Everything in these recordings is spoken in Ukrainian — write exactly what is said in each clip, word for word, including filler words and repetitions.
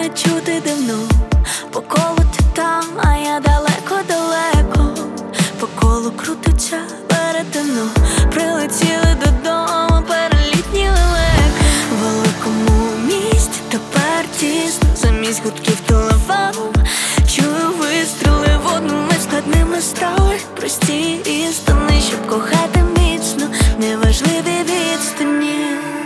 не чути давно. По колу ти там, а я далеко-далеко. По колу крутиться перетину. Прилетіли додому перелітні лелеки. В великому місті тепер тісно. Замість гудків телефону чую вистріли. В одну мить складними стали прості істини, щоб кохати міцно, неважливі відстані.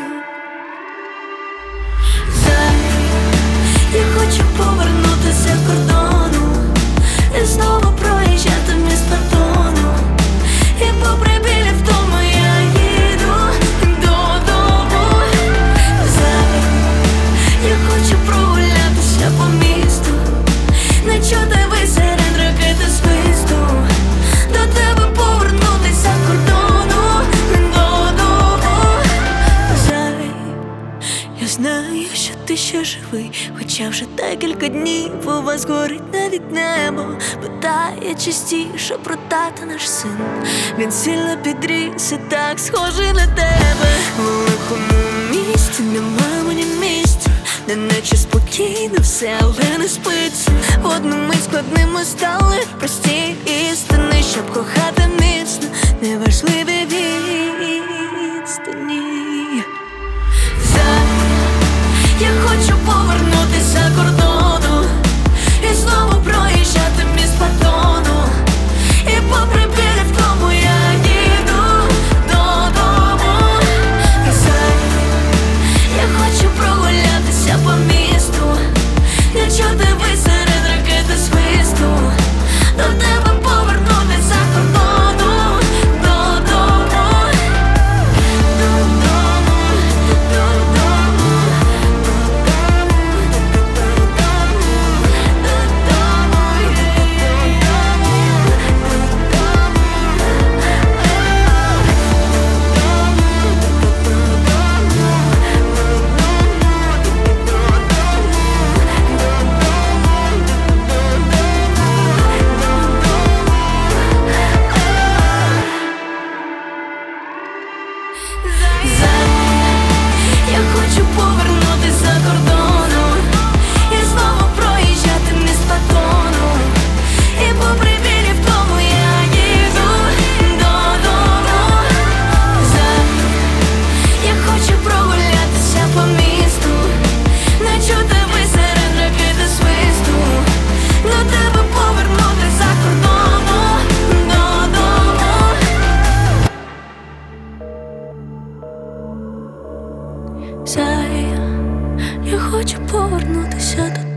Я хочу повернутися з кордону і знову проїжджати міст пардону. І попри білі втому я їду додому. Я хочу прогулятися по місту, не чути висеред ракети свисту. До тебе повернутися з кордону додому. Зай, я знаю, що ти ще живий, хоча вже декілька днів у вас горить навіть небо. Питає частіше про тата наш син. Він сильно підріс і так схожий на тебе. В великому місті нема мені місця, де наче спокійно все, але не спиться. В одну мить складними стали прості істини, щоб кохати міцно, неважливі відстані. Я хочу повернутися з кордону і знову проїжджати міст пардону. І попри білі втому я їду додому. Я хочу прогулятися по місту, не чути висеред ракети свисту. До тебе повернутися з кордону додому. Додому, додому. Я хочу повернутися з кордону і знову проїжджати міст пардону. І попри білі втому я їду додому. Я хочу прогулятися по місту, не чути висеред ракети свисту. До тебе повернутися з кордону додому. Зай, я хочу повернутися до